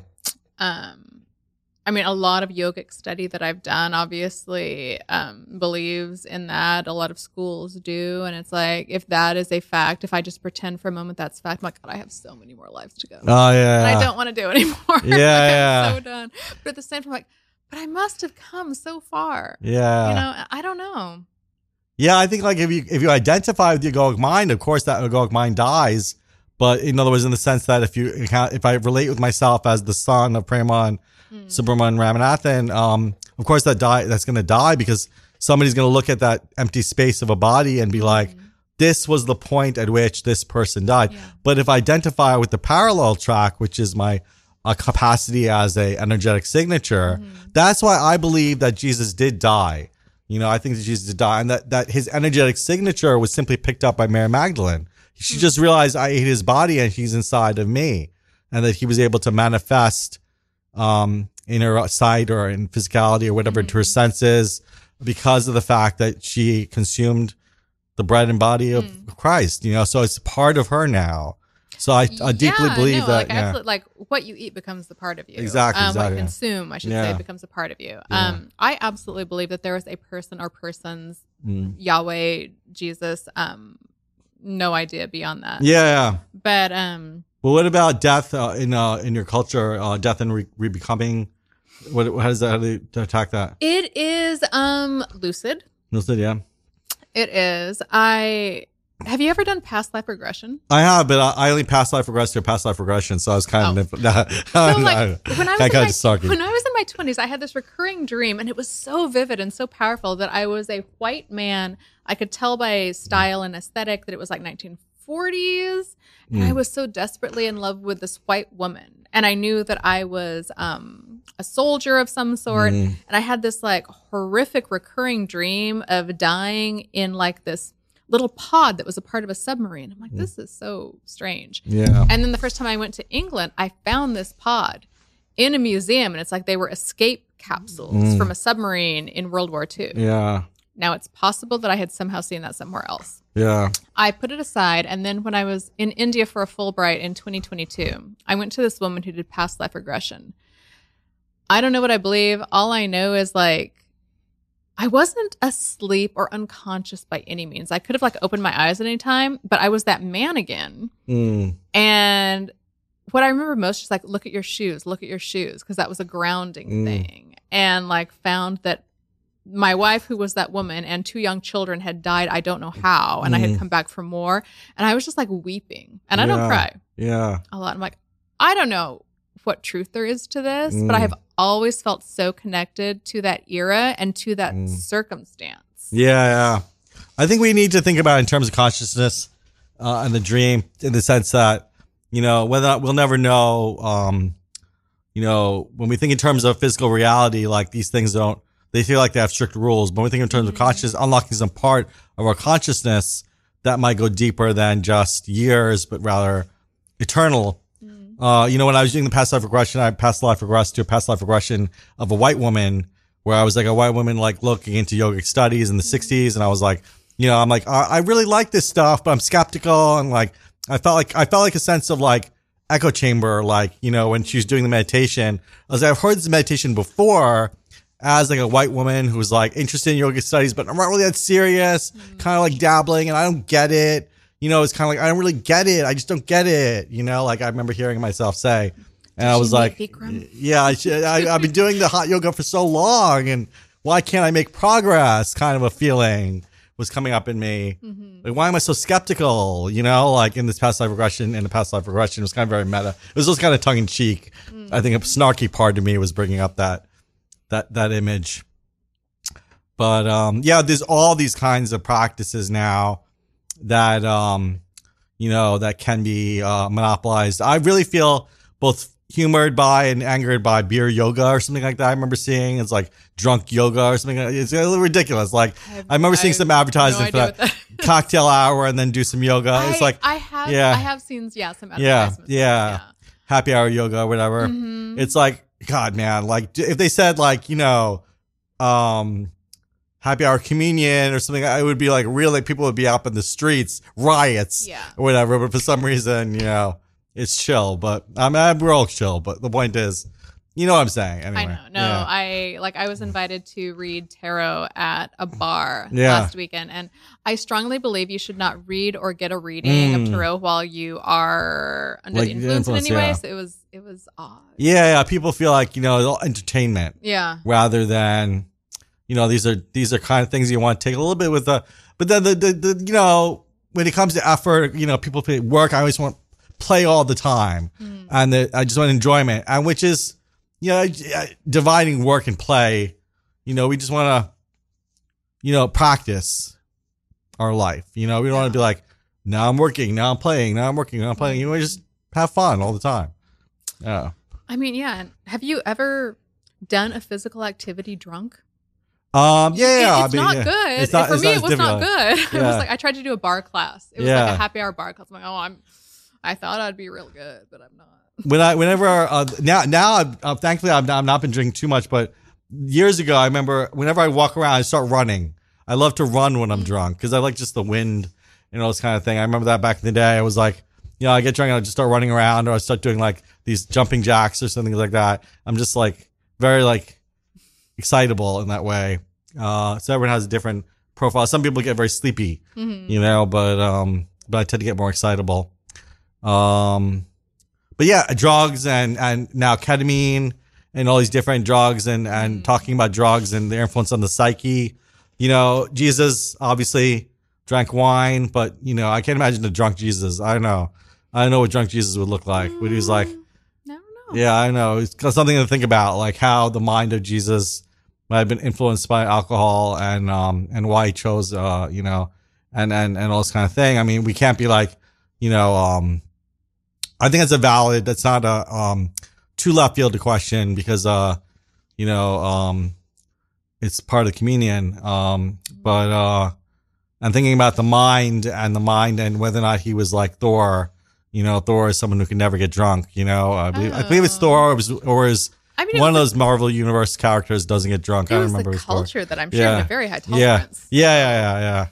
I mean, a lot of yogic study that I've done obviously believes in that. A lot of schools do. And it's like, if that is a fact, if I just pretend for a moment that's fact, I'm like, God, I have so many more lives to go. Oh, yeah. And I don't want to do it anymore. Yeah, I'm so done. But at the same time, I'm like, but I must have come so far. Yeah. I don't know. Yeah, I think like if you identify with the egoic mind, of course that egoic mind dies. But in other words, in the sense that if I relate with myself as the son of Prema and Subramanian Ramanathan, of course that's going to die, because somebody's going to look at that empty space of a body and be like, this was the point at which this person died. Yeah. But if I identify with the parallel track, which is my capacity as a energetic signature, that's why I believe that Jesus did die. You know, I think that Jesus did die, and that his energetic signature was simply picked up by Mary Magdalene. She just realized I ate his body and he's inside of me, and that he was able to manifest in her sight or in physicality or whatever to her senses because of the fact that she consumed the bread and body of Christ. You know, so it's part of her now. So I deeply believe that. Absolutely, like what you eat becomes a part of you. Exactly. What you consume, I should say, becomes a part of you. I absolutely believe that there is a person or persons, Yahweh, Jesus, no idea beyond that. Yeah. But well, what about death in your culture? Death and rebecoming. How does that? How do you attack that? It is lucid. Lucid, yeah. It is. Have you ever done past life regression? I have, but I only past life regressed to past life regression, so I was kind of. When I was in my 20s, I had this recurring dream, and it was so vivid and so powerful that I was a white man. I could tell by style and aesthetic that it was like 1940s, and I was so desperately in love with this white woman, and I knew that I was a soldier of some sort, and I had this like horrific recurring dream of dying in like this little pod that was a part of a submarine. I'm like, this is so strange. Yeah. And then the first time I went to England, I found this pod in a museum, and it's like they were escape capsules from a submarine in World War II. Yeah. Now, it's possible that I had somehow seen that somewhere else. Yeah. I put it aside, and then when I was in India for a Fulbright in 2022, I went to this woman who did past life regression. I don't know what I believe. All I know is like, I wasn't asleep or unconscious by any means. I could have like opened my eyes at any time, but I was that man again. And what I remember most is like, look at your shoes, because that was a grounding thing. And like found that my wife, who was that woman, and 2 young children had died, I don't know how, and I had come back for more. And I was just like weeping. And I don't cry a lot. I'm like, I don't know what truth there is to this, but I have always felt so connected to that era and to that circumstance. Yeah. I think we need to think about it in terms of consciousness and the dream, in the sense that, you know, whether or not we'll never know, you know, when we think in terms of physical reality, like these things they feel like they have strict rules, but when we think in terms of consciousness, unlocking some part of our consciousness that might go deeper than just years, but rather eternal. You know, when I was doing the past life regression, I past life regressed to a past life regression of a white woman, where I was like a white woman, like looking into yogic studies in the 60s. And I was like, you know, I'm like, I really like this stuff, but I'm skeptical. And like, I felt like a sense of like echo chamber, like, you know, when she was doing the meditation, I was like, I've heard this meditation before as like a white woman who was like interested in yogic studies, but I'm not really that serious, kind of like dabbling, and I don't get it. You know, it's kind of like, I don't really get it. I just don't get it. You know, like I remember hearing myself say, and I was like, yeah, I've been doing the hot yoga for so long, and why can't I make progress? Kind of a feeling was coming up in me. Like, why am I so skeptical? You know, like in this past life regression, it was kind of very meta. It was just kind of tongue in cheek. I think a snarky part of me was bringing up that image. But, yeah, there's all these kinds of practices now that, you know, that can be monopolized. I really feel both humored by and angered by beer yoga or something like that. I remember seeing it's like drunk yoga or something. It's a little ridiculous. Like I remember seeing some advertising for that cocktail hour and then do some yoga. It's like I have seen some advertisements. Yeah. Happy hour yoga or whatever. It's like, God, man, like if they said like, you know, happy hour communion or something, it would be like really, people would be up in the streets, riots or whatever. But for some reason, you know, it's chill. But we're all chill. But the point is, you know what I'm saying. Anyway. I know. No, I was invited to read tarot at a bar last weekend, and I strongly believe you should not read or get a reading of tarot while you are under the influence in any way. So it was odd. Yeah. People feel like, you know, it's all entertainment. Yeah. Rather than, you know, these are kind of things you want to take a little bit with but then the you know, when it comes to effort, you know, people pay work. I always want play all the time, and I just want enjoyment, and which is, you know, dividing work and play. You know, we just want to, you know, practice. our life. You know, we don't want to be like, now I'm working, now I'm playing, now I'm working, now I'm playing. You know, we just have fun all the time. Yeah. I mean, yeah. Have you ever done a physical activity drunk? Yeah. It's not good. For me, it was not good. Yeah. It was like I tried to do a bar class. It was like a happy hour bar class. I'm like, I thought I'd be real good, but I'm not. Now, thankfully, I've not been drinking too much, but years ago, I remember whenever I walk around, I start running. I love to run when I'm drunk because I like just the wind and all this kind of thing. I remember that back in the day. I was like, you know, I get drunk and I just start running around, or I start doing like these jumping jacks or something like that. I'm just like very like excitable in that way. So everyone has a different profile. Some people get very sleepy, you know, but I tend to get more excitable. But yeah, drugs and now ketamine and all these different drugs and talking about drugs and their influence on the psyche. You know, Jesus obviously drank wine, but you know, I can't imagine a drunk Jesus. I don't know what drunk Jesus would look like. When he was like, I don't know. Yeah, I know. It's something to think about, like how the mind of Jesus might have been influenced by alcohol and why he chose, you know, and all this kind of thing. I mean, we can't be like, you know, I think that's not a too left field question because you know, it's part of the communion. But I'm thinking about the mind and whether or not he was like Thor. You know, Thor is someone who can never get drunk. You know, I believe it's Thor or is one of those Marvel Universe characters doesn't get drunk. I don't remember the his story. culture that I'm sure in a very high tolerance. Yeah.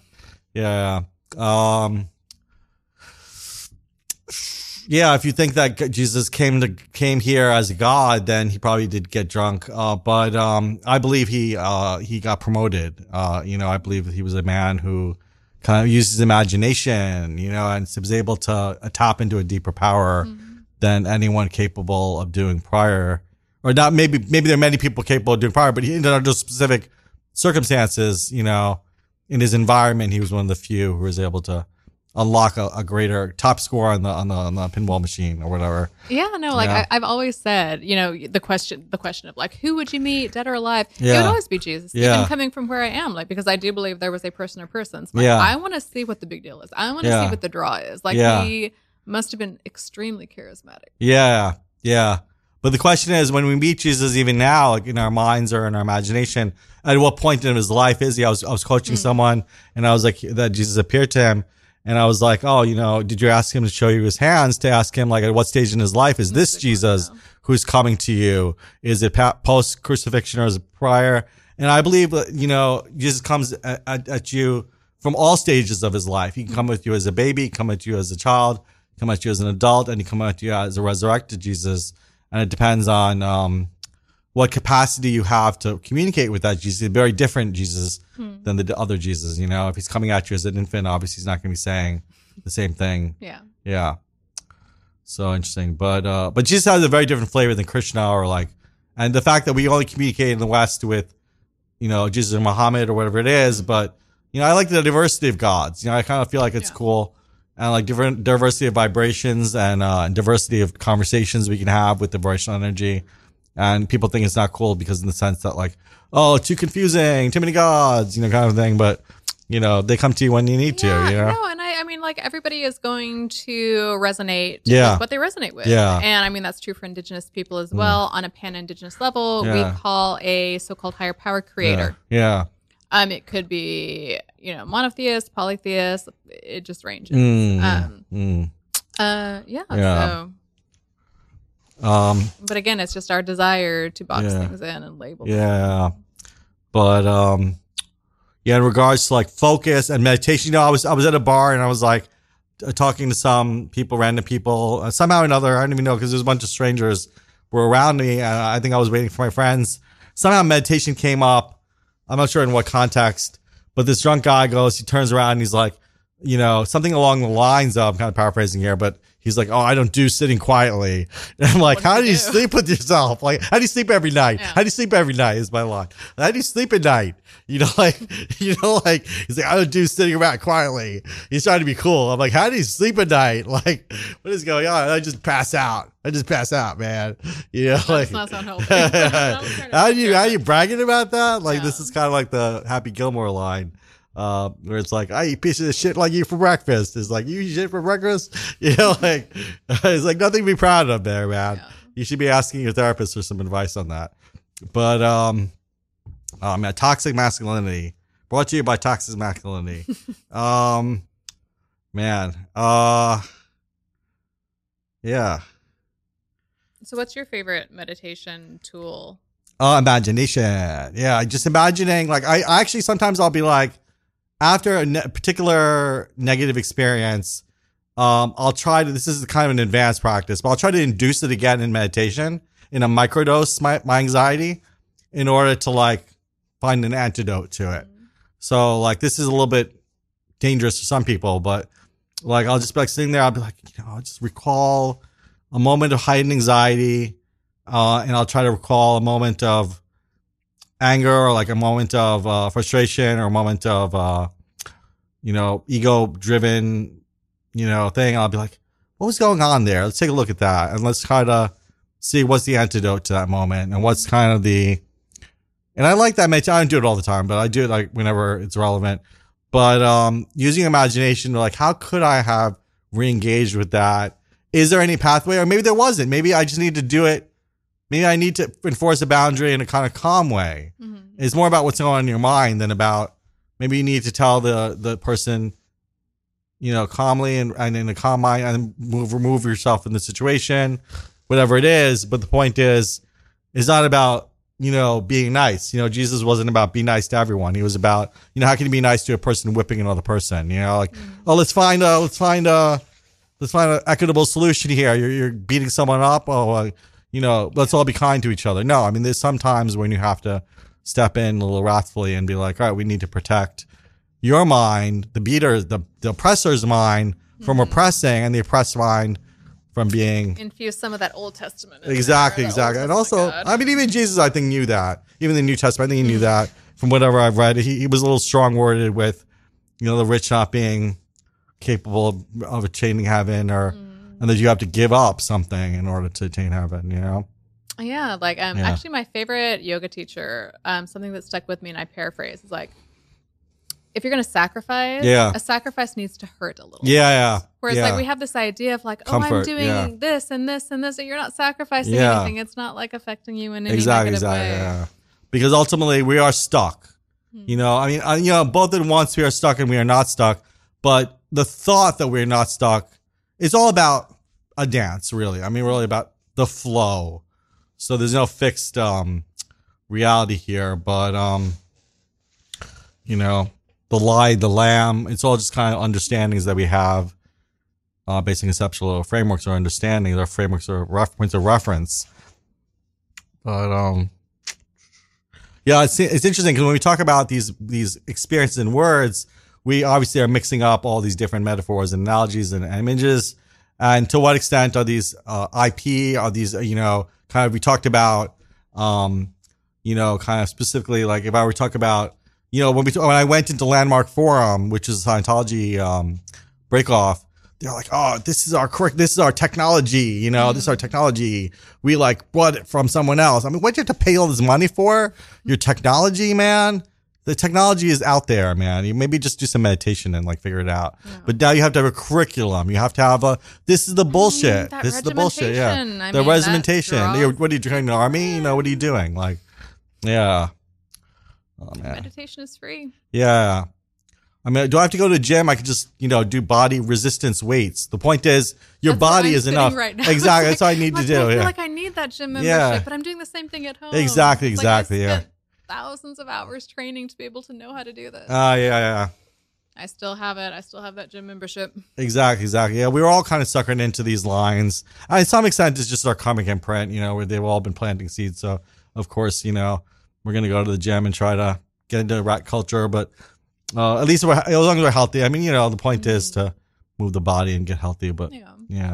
Yeah, if you think that Jesus came here as a god, then he probably did get drunk. But I believe he got promoted. You know, I believe that he was a man who kind of used his imagination, you know, and was able to tap into a deeper power than anyone capable of doing prior. Or not, maybe there are many people capable of doing prior, but in those specific circumstances, you know, in his environment, he was one of the few who was able to unlock a greater top score on the pinball machine or whatever. Yeah, no, like Yeah. I've always said, you know, the question of like, who would you meet, dead or alive? Yeah. It would always be Jesus. Yeah. Even coming from where I am, like, because I do believe there was a person or persons. Like, Yeah. I want to see what the big deal is. I want to Yeah. see what the draw is. Like, Yeah. he must have been extremely charismatic. Yeah. But the question is, when we meet Jesus, even now, like in our minds or in our imagination, at what point in his life is he? I was coaching someone, and I was like, that Jesus appeared to him, and I was like, oh, you know, did you ask him to show you his hands? To ask him, like, at what stage in his life is this Jesus who's coming to you? Is it post crucifixion or is it prior? And I believe that, you know, Jesus comes at you from all stages of his life. He can come with you as a baby, come at you as a child, come at you as an adult, and he come at you as a resurrected Jesus. And it depends on what capacity you have to communicate with that Jesus. A very different Jesus than the other Jesus. You know, if he's coming at you as an infant, obviously he's not going to be saying the same thing. Yeah. So interesting. But Jesus has a very different flavor than Krishna or like, and the fact that we only communicate in the West with, you know, Jesus or Muhammad or whatever it is. But, you know, I like the diversity of gods. You know, I kind of feel like it's cool. And like different diversity of vibrations and diversity of conversations we can have with the vibrational energy. And people think it's not cool because in the sense that like, oh, too confusing, too many gods, you know, kind of thing. But, you know, they come to you when you need to, you know? No, and I mean, like, everybody is going to resonate Yeah. with what they resonate with. Yeah. And I mean, that's true for Indigenous people as well. On a pan-Indigenous level, Yeah. we call a so-called higher power creator. Yeah. It could be, you know, monotheist, polytheist. It just ranges. Yeah. So, but again, it's just our desire to box things in and label them. Yeah. But, yeah, in regards to like focus and meditation, you know, I was at a bar and I was like talking to some people, random people, somehow or another. I don't even know because there's a bunch of strangers were around me. And I think I was waiting for my friends. Somehow meditation came up. I'm not sure in what context, but this drunk guy he turns around and he's like, you know, something along the lines of, I'm kind of paraphrasing here, but he's like, oh, I don't do sitting quietly. And I'm like, how do you sleep with yourself? Like, how do you sleep every night? Yeah. How do you sleep every night is my line. How do you sleep at night? You know, like, he's like, I don't do sitting around quietly. He's trying to be cool. I'm like, how do you sleep at night? Like, what is going on? I just pass out, man. You know, like, That's not sound healthy. how you bragging about that? Like, this is kind of like the Happy Gilmore line. where it's like, I eat pieces of shit like you for breakfast. It's like, you eat shit for breakfast? You know, like, it's like nothing to be proud of there, man. Yeah. You should be asking your therapist for some advice on that. But, man, toxic masculinity. Brought to you by Toxic Masculinity. Man. Yeah. So what's your favorite meditation tool? Imagination. Yeah, just imagining. Like, I actually sometimes I'll be like, after a particular negative experience, I'll try to. This is kind of an advanced practice, but I'll try to induce it again in meditation in a microdose my anxiety in order to like find an antidote to it. So like this is a little bit dangerous for some people, but like I'll just be like sitting there. I'll be like, I'll just recall a moment of heightened anxiety. And I'll try to recall a moment of anger or like a moment of frustration or a moment of, ego driven, thing. I'll be like, what was going on there? Let's take a look at that. And let's try to see what's the antidote to that moment and what's kind of and I like that meditation. I don't do it all the time, but I do it like whenever it's relevant. But, using imagination, like, how could I have re-engaged with that? Is there any pathway? Or maybe there wasn't. Maybe I just need to do it. Maybe I need to enforce a boundary in a kind of calm way. Mm-hmm. It's more about what's going on in your mind than about, maybe you need to tell the person, calmly and in a calm mind and remove yourself from the situation, whatever it is. But the point is, it's not about, being nice. Jesus wasn't about be nice to everyone. He was about, how can you be nice to a person whipping another person? Like, oh, let's find an equitable solution here. You're beating someone up. Oh, let's all be kind to each other. No, I mean, there's some times when you have to step in a little wrathfully and be like, all right, we need to protect your mind, the oppressor's mind from oppressing, and the oppressed mind from being. Infuse some of that Old Testament. Exactly. And also, God. I mean, even Jesus, I think, knew that. Even the New Testament, I think he knew that from whatever I've read. He was a little strong worded with, the rich not being capable of attaining heaven and that you have to give up something in order to attain heaven, Yeah, like actually my favorite yoga teacher, something that stuck with me and I paraphrase is like, if you're going to sacrifice, a sacrifice needs to hurt a little. Yeah. Whereas like we have this idea of like, comfort, I'm doing this and this and this, and you're not sacrificing anything. It's not like affecting you in any negative way. Yeah. Because ultimately we are stuck. I mean, both at once we are stuck and we are not stuck. But the thought that we're not stuck is all about a dance, really. I mean, really about the flow. So there's no fixed reality here, but the lie, the lamb, it's all just kind of understandings that we have, basic conceptual frameworks or understanding, or frameworks or points of reference. But it's interesting because when we talk about these experiences in words, we obviously are mixing up all these different metaphors and analogies and images. And to what extent are these IP? Are these, kind of, we talked about, kind of specifically, like if I were to talk about, when I went into Landmark Forum, which is a Scientology breakoff, they're like, oh, this is our technology, this is our technology. We like bought it from someone else. I mean, what do you have to pay all this money for? Your technology, man? The technology is out there, man. You maybe just do some meditation and like figure it out. Yeah. But now you have to have a curriculum. You have to have this is the bullshit. This is the bullshit. Yeah. The regimentation. What are you doing in the army? What are you doing? Like, yeah. Oh, man. Meditation is free. Yeah. I mean, do I have to go to the gym? I could just, do body resistance weights. The point is, your body is enough. Right now. Exactly. That's all I need to do. I feel like I need that gym membership, but I'm doing the same thing at home. Exactly. Like thousands of hours training to be able to know how to do this. Yeah. I still have it. I still have that gym membership. Exactly. Yeah, we were all kind of suckered into these lines. And to some extent, it's just our comic imprint, where they've all been planting seeds. So, of course, we're going to go to the gym and try to get into rat culture. But at least as long as we're healthy. I mean, the point is to move the body and get healthy. But yeah.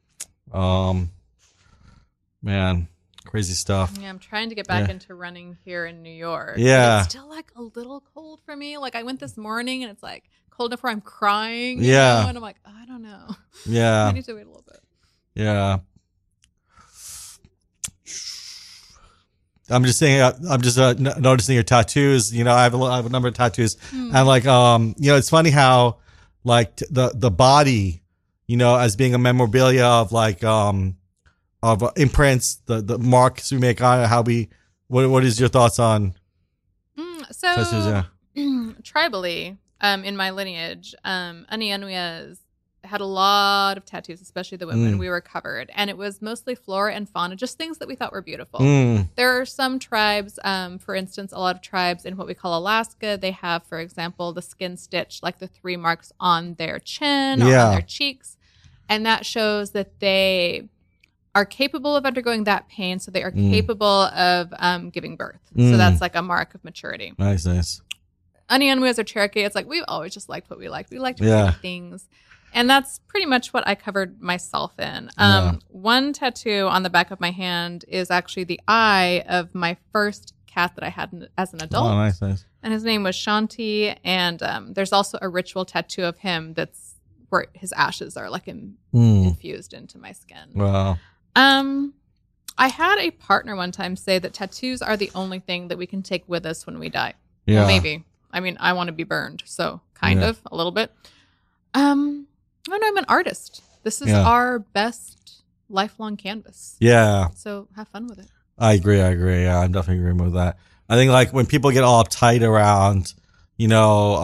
Man. Crazy stuff. Yeah, I'm trying to get back into running here in New York. Yeah. It's still like a little cold for me. Like I went this morning and it's like cold enough where I'm crying. Yeah. And I'm like, I don't know. Yeah. I need to wait a little bit. Yeah. I'm just saying. I'm just noticing your tattoos. You know, I have a number of tattoos, and like, you know, it's funny how like the body, you know, as being a memorabilia of like of imprints, the marks we make on it. How we, what is your thoughts on tattoos? Yeah. Tribally, in my lineage, Anienuyas had a lot of tattoos, especially the women. We were covered, and it was mostly flora and fauna, just things that we thought were beautiful. There are some tribes, for instance, a lot of tribes in what we call Alaska, they have, for example, the skin stitch, like the 3 marks on their chin or on their cheeks, and that shows that they are capable of undergoing that pain, so they are capable of giving birth. So that's like a mark of maturity. Nice. Anienuyas or Cherokee, it's like we've always just liked what we liked. We liked pretty things. And that's pretty much what I covered myself in. One tattoo on the back of my hand is actually the eye of my first cat that I had as an adult. Oh, nice. And his name was Shanti. And there's also a ritual tattoo of him that's where his ashes are like infused into my skin. Wow. I had a partner one time say that tattoos are the only thing that we can take with us when we die. Yeah. Well, maybe. I mean, I want to be burned, so kind of, a little bit. Oh no, I'm an artist. This is our best lifelong canvas. Yeah. So have fun with it. I agree. Yeah, I'm definitely agreeing with that. I think like when people get all uptight around, you know,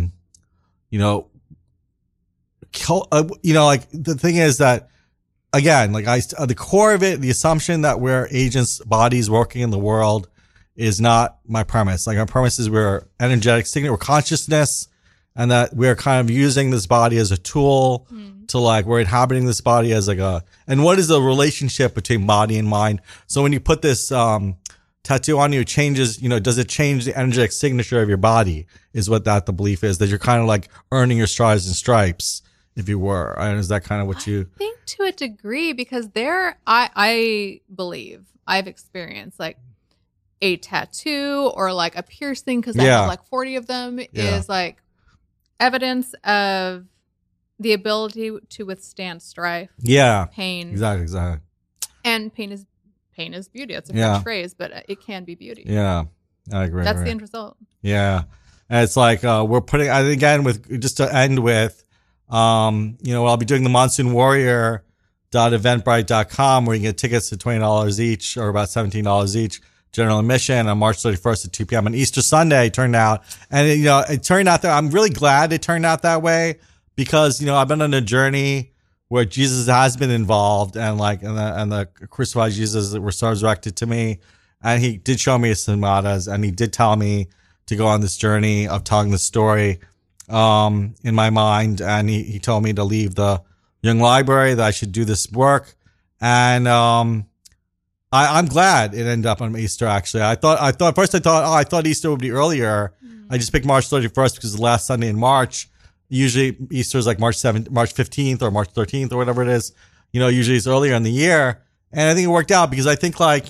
like the thing is that, again, like the core of it, the assumption that we're agents, bodies working in the world is not my premise. Like our premise is we're energetic signature, we're consciousness, and that we're kind of using this body as a tool to like, we're inhabiting this body as like and what is the relationship between body and mind? So when you put this tattoo on you, it changes, you know, does it change the energetic signature of your body is what the belief is, that you're kind of like earning your stars and stripes if you were. And is that kind of what you I think to a degree, because I believe I've experienced like a tattoo or like a piercing, because I have like 40 of them, is like evidence of the ability to withstand strife, pain, exactly, and pain is beauty. That's a French phrase, but it can be beauty. Yeah, I agree. That's the end result. Yeah, and it's like we're putting. I think again with just to end with, you know, I'll be doing the Monsoon Warrior .eventbrite.com where you can get tickets to $20 each or about $17 each. General admission on March 31st at 2 p.m. on Easter Sunday turned out. And, you know, it turned out that I'm really glad it turned out that way because, you know, I've been on a journey where Jesus has been involved and like, and the crucified Jesus that was resurrected to me. And he did show me his stigmatas and he did tell me to go on this journey of telling the story, in my mind. And he told me to leave the Young Library, that I should do this work. And, I'm glad it ended up on Easter. Actually, I thought Easter would be earlier. I just picked March 31st because it's the last Sunday in March. Usually Easter is like March 15th or March 13th or whatever it is. You know, usually it's earlier in the year, and I think it worked out because I think like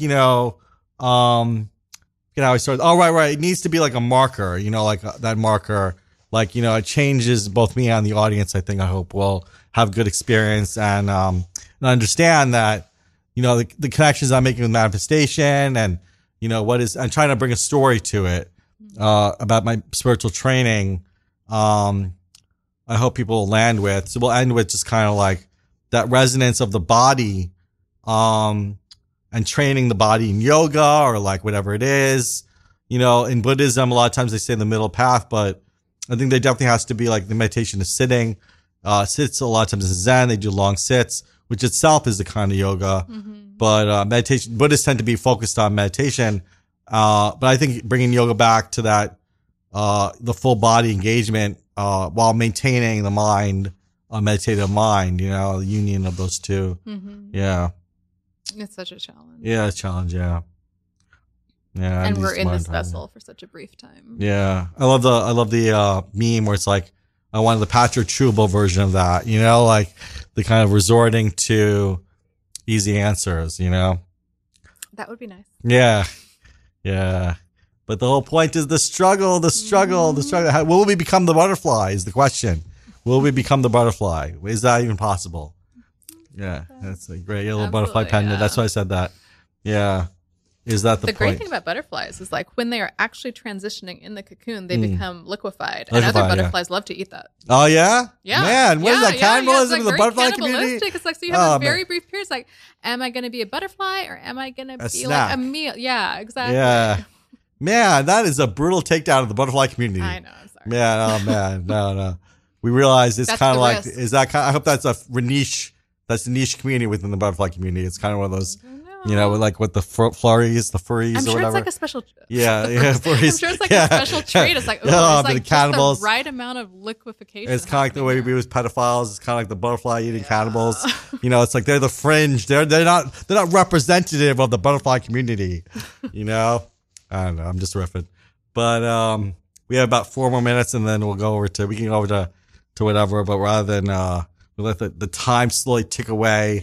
I started. Oh, right. It needs to be like a marker. You know, like that marker. Like, you know, it changes both me and the audience. I hope will have good experience and understand that. You know, the connections I'm making with manifestation and, you know, I'm trying to bring a story to it, about my spiritual training. I hope people will land with. So we'll end with just kind of like that resonance of the body, and training the body in yoga or like whatever it is. You know, in Buddhism, a lot of times they say the middle path, but I think there definitely has to be like the meditation is sitting. Sits a lot of times in Zen, they do long sits, which itself is the kind of yoga. But meditation, Buddhists tend to be focused on meditation. But I think bringing yoga back to that, the full body engagement, while maintaining the mind, meditative mind, you know, the union of those two. Yeah. It's such a challenge. Yeah, it's a challenge. Yeah. Yeah. And we're in this vessel for such a brief time. Yeah. I love the meme where it's like, I wanted the Patrick Troubaud version of that, you know, like the kind of resorting to easy answers, you know? That would be nice. Yeah. Yeah. But the whole point is the struggle. Will we become the butterfly is the question. Will we become the butterfly? Is that even possible? Yeah. That's a great little butterfly pendant. Yeah. That's why I said that. Yeah. Is that the The point? great thing about butterflies is like when they are actually transitioning in the cocoon, they become liquefied. And Liquefied, other butterflies love to eat that. Oh, yeah? Yeah. Man, what is that? It's Cannibalism like in the very butterfly community? cannibalistic. It's like, so you have Oh, a very brief period. It's like, am I going to be a butterfly or am I going to be snack. like a meal? Yeah, exactly. Yeah. Man, that is a brutal takedown of the butterfly community. I know. I'm sorry. Man, oh, man. No. We realize it's That's kind of the like, risk. is that kind I hope that's a niche. That's a niche community within the butterfly community. It's kind of one of those, you know, like with the flurries, the furries I'm or sure whatever. it's like a special. Yeah, furries. I'm sure it's like a special trait. It's like, Yeah, oh, but it's like the cannibals. just the right amount of liquefaction. It's kind of like the way we happening be with pedophiles. It's kind of like the butterfly eating cannibals. You know, it's like they're the fringe. They're not representative of the butterfly community. You know, I don't know. I'm just riffing, but we have about 4 more minutes, and then we can go over to whatever. But rather than we let the time slowly tick away,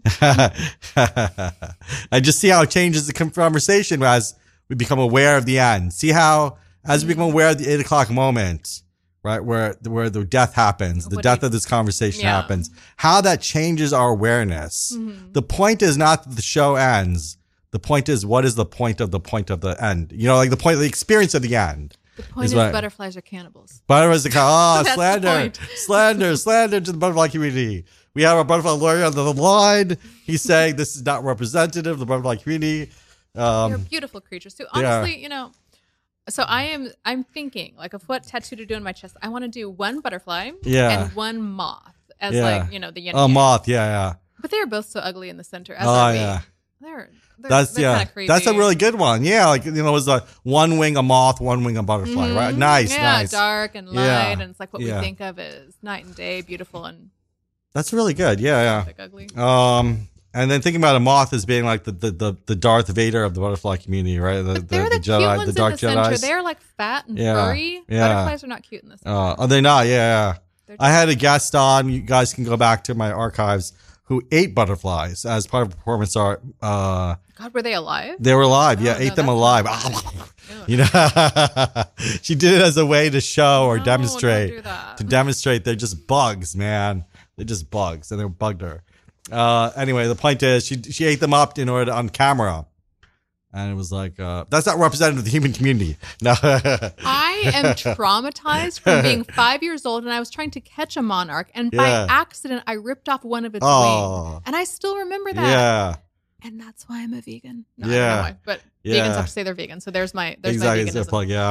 I just see how it changes the conversation as we become aware of the end. See how as we become aware of the 8 o'clock moment, right, where the death happens, the death of this conversation happens, how that changes our awareness. Mm-hmm. The point is not that the show ends. The point is, what is the point of the end? You know, like the point of the experience of the end. The point is butterflies are cannibals. Butterflies are That's slander, the slander to the butterfly community. We have our butterfly lawyer on the line. He's saying this is not representative of the butterfly community. They're beautiful creatures too. Honestly, you know, so I'm thinking like of what tattoo to do on my chest. I want to do one butterfly and one moth as like, you know, the yin and yang. Moth, yeah. But they are both so ugly in the center. As are we. They're That's kind of creepy. That's a really good one. Yeah, like, you know, it was a one wing a moth, one wing a butterfly, right? Nice. Dark and light, and it's like what we think of as night and day, beautiful and that's really good. Yeah. ugly. And then thinking about a moth as being like the Darth Vader of the butterfly community, right? They're the Jedi, cute ones the dark in the center. Jedis. They're like fat and furry. Yeah. Butterflies are not cute in the center. Are they not? Yeah. I had a guest on. You guys can go back to my archives who ate butterflies as part of performance art. God, were they alive? They were alive. Yeah, ate them alive. You know, she did it as a way to show or demonstrate. Don't do that. To demonstrate they're just bugs, man. They're just bugs, and they bugged her. Anyway, the point is she ate them up in order on camera. And it was like, that's not representative of the human community. No. I am traumatized from being 5 years old, and I was trying to catch a monarch, and by accident, I ripped off one of its wings. And I still remember that. Yeah. And that's why I'm a vegan. No, I don't know why, but vegans have to say they're vegan. So there's my veganism. Their plug, yeah.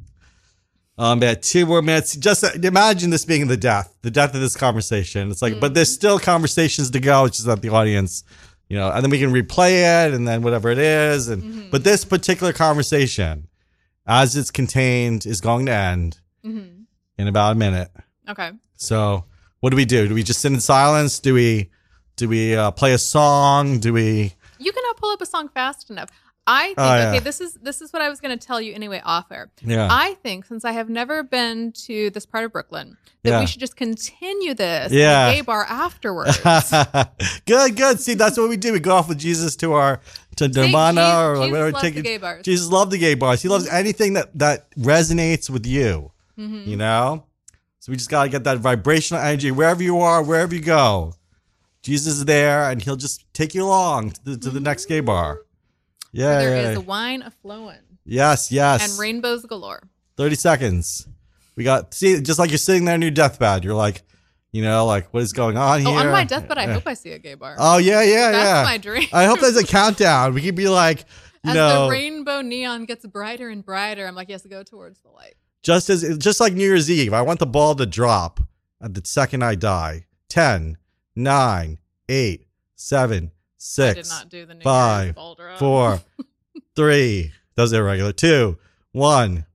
At 2 more minutes. Just imagine this being the death of this conversation. It's like, but there's still conversations to go. It's just that the audience, you know, and then we can replay it and then whatever it is. And but this particular conversation, as it's contained, is going to end in about a minute. Okay. So what do? Do we just sit in silence? Do we play a song? You cannot pull up a song fast enough. I think, okay, this is what I was going to tell you anyway off air. Yeah. I think since I have never been to this part of Brooklyn, that we should just continue this in the gay bar afterwards. Good. See, that's what we do. We go off with Jesus to Nirvana or whatever. Jesus loves the gay bars. Jesus loved the gay bars. He loves anything that resonates with you, you know? So we just got to get that vibrational energy wherever you are, wherever you go. Jesus is there, and he'll just take you along to the next gay bar. Yeah, there is a wine a-flowing. Yes. And rainbows galore. 30 seconds. We got, see, just like you're sitting there on your deathbed. You're like, you know, like, what is going on here? Oh, on my deathbed, I hope I see a gay bar. Oh, yeah. That's my dream. I hope there's a countdown. We could be like, As the rainbow neon gets brighter and brighter, I'm like, yes, go towards the light. Just like New Year's Eve, I want the ball to drop at the second I die. 10, 9, 8, 7, 6, I did not do the New 5, Year's ball drop. 4, 3, those are irregular, 2, 1,